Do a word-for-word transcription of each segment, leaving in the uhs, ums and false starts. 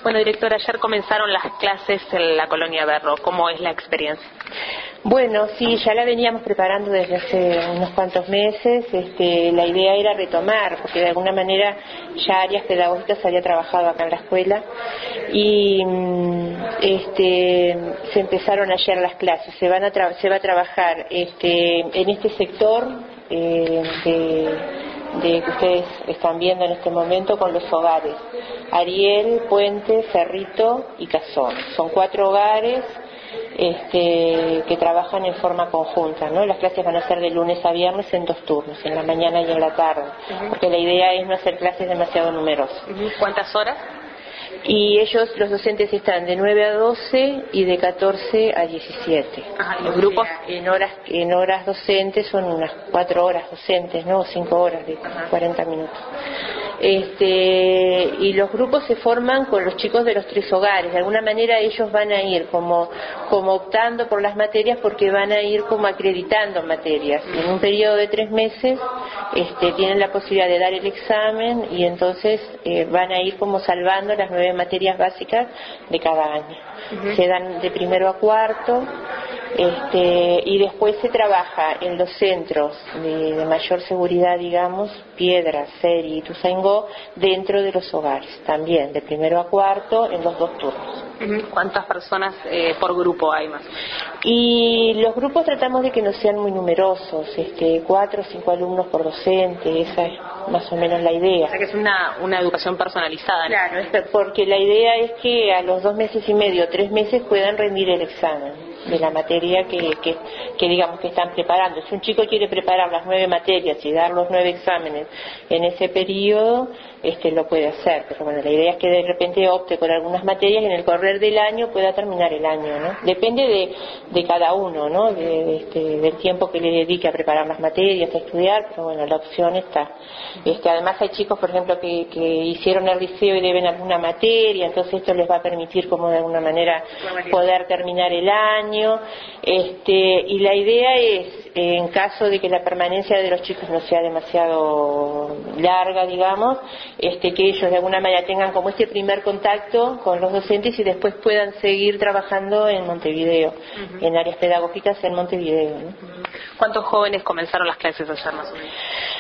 Bueno, directora, ayer comenzaron las clases en la Colonia Berro. ¿Cómo es la experiencia? Bueno, sí, ya la veníamos preparando desde hace unos cuantos meses. Este, la idea era retomar, porque de alguna manera ya áreas pedagógicas había trabajado acá en la escuela y este, se empezaron ayer las clases. Se van a tra- se va a trabajar este, en este sector eh, de de que ustedes están viendo en este momento con los hogares Ariel, Puente, Cerrito y Cazón. Son cuatro hogares este, que trabajan en forma conjunta, ¿no? Las clases van a ser de lunes a viernes en dos turnos, en la mañana y en la tarde, uh-huh. porque la idea es no hacer clases demasiado numerosas. Uh-huh. ¿Cuántas horas? Y ellos, los docentes, están de nueve a doce y de catorce a diecisiete. Ajá, ¿y los grupos? En horas, en horas docentes son unas cuatro horas docentes, ¿no? cinco horas de cuarenta minutos. Este, y los grupos se forman con los chicos de los tres hogares. De alguna manera ellos van a ir como, como optando por las materias porque van a ir como acreditando materias. En un periodo de tres meses este, tienen la posibilidad de dar el examen y entonces eh, van a ir como salvando las nueve materias básicas de cada año. Uh-huh. Se dan de primero a cuarto. Este, y después se trabaja en los centros de, de mayor seguridad, digamos, Piedra, Seri y Ituzaingó, dentro de los hogares, también de primero a cuarto en los dos turnos. ¿Cuántas personas eh, por grupo hay más? Y los grupos tratamos de que no sean muy numerosos, este, cuatro o cinco alumnos por docente, esa es más o menos la idea. O sea que es una, una educación personalizada, ¿no? Claro, es porque la idea es que a los dos meses y medio, tres meses puedan rendir el examen de la materia que, que, que digamos que están preparando. Si un chico quiere preparar las nueve materias y dar los nueve exámenes en ese periodo, este lo puede hacer, pero bueno, la idea es que de repente opte por algunas materias y en el correr del año pueda terminar el año, ¿no? Depende de, de cada uno, ¿no? De, de este, del tiempo que le dedique a preparar las materias, a estudiar, pero bueno, la opción está. Este, además hay chicos, por ejemplo, que, que hicieron el liceo y deben alguna materia, entonces esto les va a permitir como de alguna manera poder terminar el año. Este, y la idea es, en caso de que la permanencia de los chicos no sea demasiado larga, digamos, este, que ellos de alguna manera tengan como este primer contacto con los docentes y después puedan seguir trabajando en Montevideo, uh-huh. en áreas pedagógicas en Montevideo, ¿no? ¿Cuántos jóvenes comenzaron las clases ayer más o menos?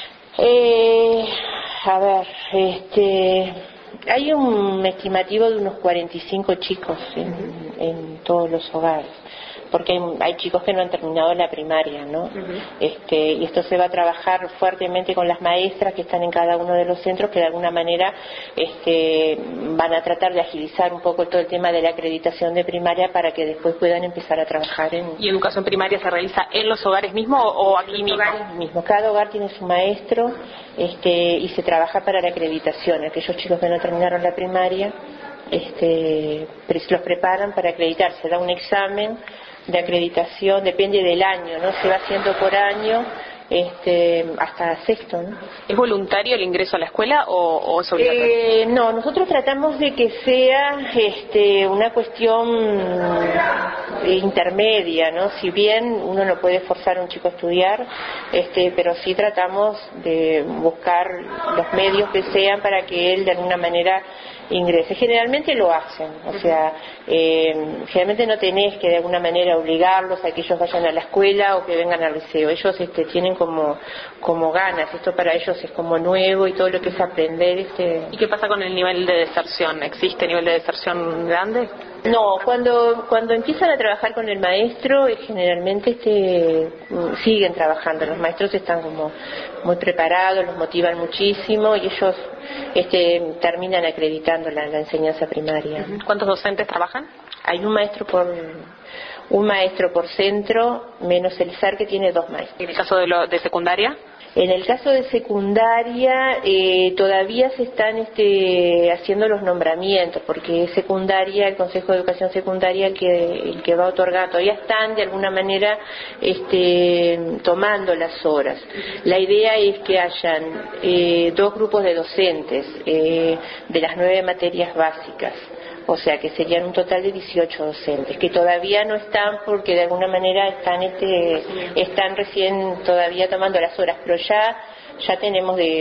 Eh, a ver, este, hay un estimativo de unos cuarenta y cinco chicos en, en todos los hogares, porque hay, hay chicos que no han terminado la primaria, ¿no? Uh-huh. Este, y esto se va a trabajar fuertemente con las maestras que están en cada uno de los centros, que de alguna manera este, van a tratar de agilizar un poco todo el tema de la acreditación de primaria para que después puedan empezar a trabajar en... ¿Y educación primaria se realiza en los hogares mismos o aquí mismo? mismo? Cada hogar tiene su maestro este, y se trabaja para la acreditación. Aquellos chicos que no terminaron la primaria este, los preparan para acreditar. Se da un examen de acreditación, depende del año, ¿no? Se va haciendo por año este, hasta sexto, ¿no? ¿Es voluntario el ingreso a la escuela o, o es obligatorio? Eh, no, nosotros tratamos de que sea este, una cuestión intermedia, ¿no? Si bien uno no puede forzar a un chico a estudiar, este, pero sí tratamos de buscar los medios que sean para que él de alguna manera ingrese. Generalmente lo hacen, o sea, eh, generalmente no tenés que de alguna manera obligarlos a que ellos vayan a la escuela o que vengan al liceo. Ellos este, tienen como, como ganas, esto para ellos es como nuevo y todo lo que es aprender. Este... ¿Y qué pasa con el nivel de deserción? ¿Existe nivel de deserción grande? No, cuando cuando empiezan a trabajar con el maestro, eh, generalmente este, siguen trabajando. Los maestros están como muy preparados, los motivan muchísimo y ellos este, terminan acreditando la, la enseñanza primaria. ¿Cuántos docentes trabajan? Hay un maestro por un maestro por centro, menos el S A R que tiene dos maestros. ¿En el caso de, lo, de secundaria? En el caso de secundaria eh, todavía se están este, haciendo los nombramientos, porque es secundaria, el Consejo de Educación Secundaria el que, el que va a otorgar, todavía están de alguna manera este, tomando las horas. La idea es que hayan eh, dos grupos de docentes eh, de las nueve materias básicas. O sea que serían un total de dieciocho docentes que todavía no están porque de alguna manera están este están recién todavía tomando las horas, pero ya ya tenemos de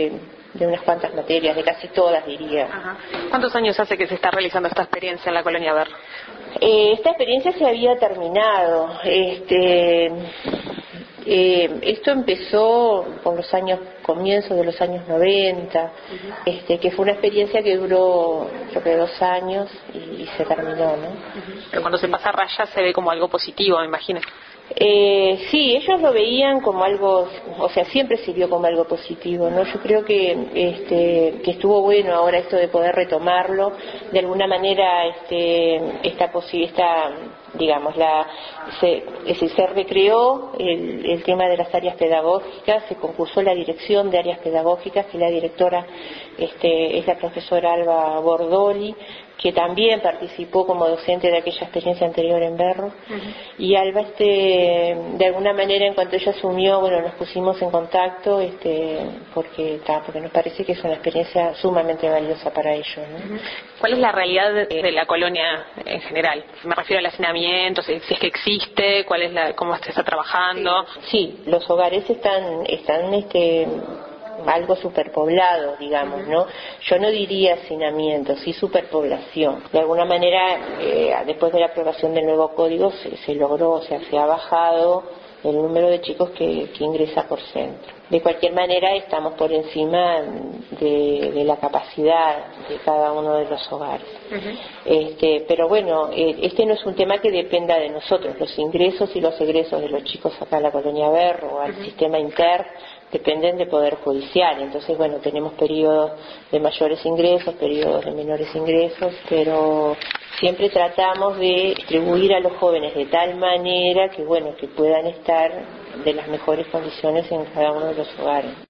de unas cuantas materias, de casi todas diría. Ajá. ¿Cuántos años hace que se está realizando esta experiencia en la Colonia Berro? Eh, esta experiencia se había terminado. Este, eh, esto empezó por los años, comienzos de los años noventa, uh-huh. este, que fue una experiencia que duró creo que dos años y, y se terminó, ¿no? Uh-huh. Pero cuando se pasa a raya se ve como algo positivo, me imagino. Eh, sí, ellos lo veían como algo, o sea, siempre sirvió como algo positivo, ¿no? Yo creo que este, que estuvo bueno ahora esto de poder retomarlo, de alguna manera este, esta posibilidad, digamos, la, se, es decir, se recreó el, el tema de las áreas pedagógicas, se concursó la dirección de áreas pedagógicas y la directora este, es la profesora Alba Bordoli, que también participó como docente de aquella experiencia anterior en Berro. Uh-huh. Y Alba, este, de alguna manera, en cuanto ella asumió, bueno, nos pusimos en contacto, este, porque, ta, porque nos parece que es una experiencia sumamente valiosa para ellos, ¿no? Uh-huh. ¿Cuál es la realidad de, de la colonia en general? Me refiero al hacinamiento, si, si es que existe, cuál es la, cómo se está trabajando. Sí, sí, los hogares están, están, este, algo superpoblado, digamos, ¿no? Yo no diría hacinamiento, sí superpoblación. De alguna manera, eh, después de la aprobación del nuevo código se, se logró, o sea, se ha bajado el número de chicos que, que ingresa por centro. De cualquier manera, estamos por encima de, de la capacidad de cada uno de los hogares. Uh-huh. Este, pero bueno, eh, este no es un tema que dependa de nosotros. Los ingresos y los egresos de los chicos acá a la Colonia Berro, al uh-huh. sistema Inter, dependen de Poder Judicial. Entonces, bueno, tenemos periodos de mayores ingresos, periodos de menores ingresos, pero siempre tratamos de distribuir a los jóvenes de tal manera que, bueno, que puedan estar de las mejores condiciones en cada uno de los hogares.